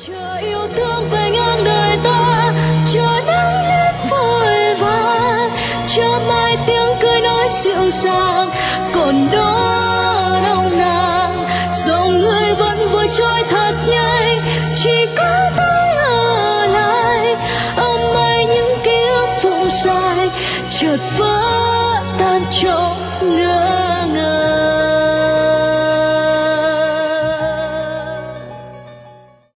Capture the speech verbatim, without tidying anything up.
Chờ yêu thương về ngang đời ta, chờ nắng lên vội vàng, chờ mai tiếng cười nói dịu dàng, còn đó nồng nàn dòng người vẫn vội trôi thật nhanh, chỉ có tôi ở lại ôm mãi những ký ức vùng dài chợt vỡ tan trong ngỡ